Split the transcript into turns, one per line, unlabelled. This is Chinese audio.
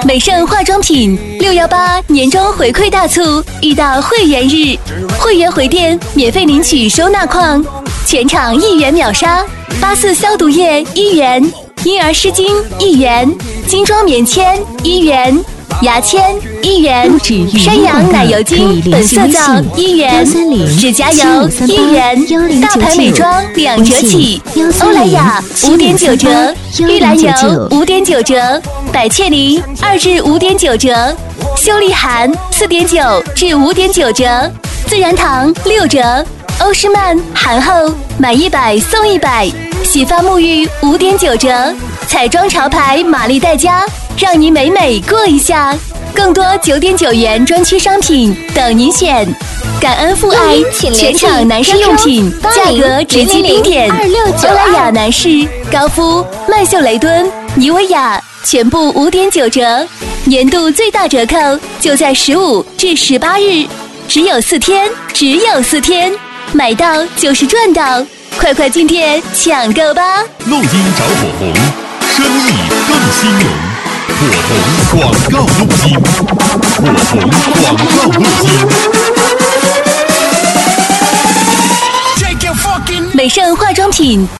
美盛化妆品618年终回馈大促遇到会员日，会员回电免费领取收纳框，全场1元秒杀，84消毒液1元，婴儿湿巾1元，精装棉签1元。牙签1元，山羊奶油精本色皂1元，指甲油1元，大牌美妆2折起，欧莱雅5.9折，玉兰油5.9折，百雀羚2至5.9折，秀丽涵4.9至5.9折，自然堂6折，欧诗漫韩后满100送100，洗发沐浴5.9折，彩妆潮牌玛丽黛佳，让你美美过一夏。更多9.9元专区商品等您选，感恩父爱，全场男士用品价格直击冰点，欧莱雅男士、高夫、曼秀雷敦、妮维雅全部5.9折，年度最大折扣就在15至18日，只有4天，买到就是赚到，快快进店抢购吧！
录音找火红，生意更兴隆。火红广告录音，火红广告录音。
美盛化妆品